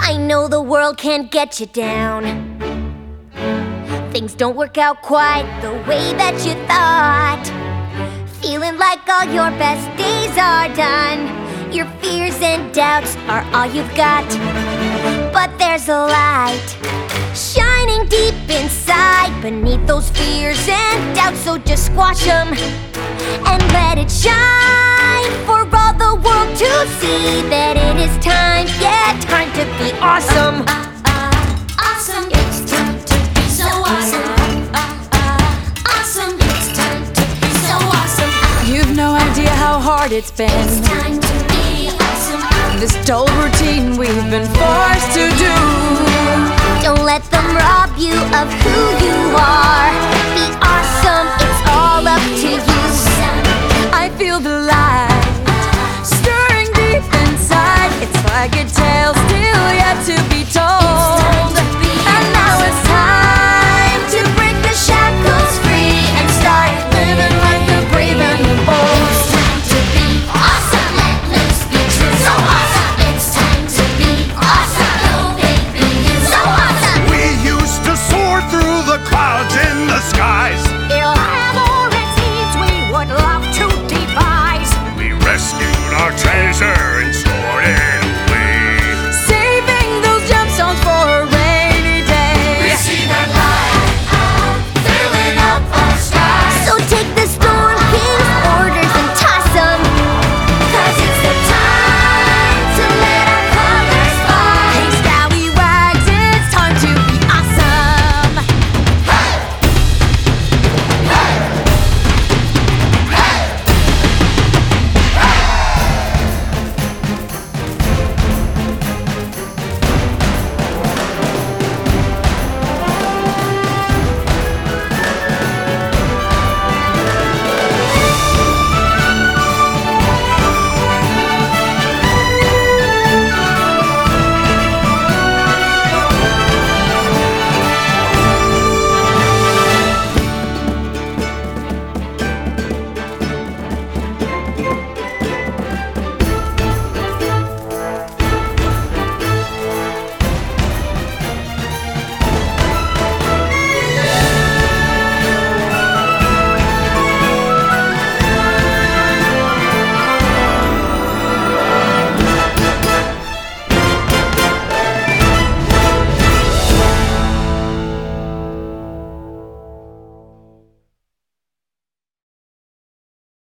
I know the world can't get you down. Things don't work out quite the way that you thought. Feeling like all your best days are done. Your fears and doubts are all you've got. But there's a light shining deep inside, beneath those fears and doubts. So just squash them and let it shine for all the world to see that it is time, yeah, time to be awesome. Awesome, it's time to be so awesome. Awesome, it's time to be so awesome. You've no idea how hard it's been. It's time to be awesome. This dull routine we've been forced to do. Don't let them rob you of who you are. Be awesome, it's all up to you. I feel the light stirring deep inside. It's like a tale still yet to be told.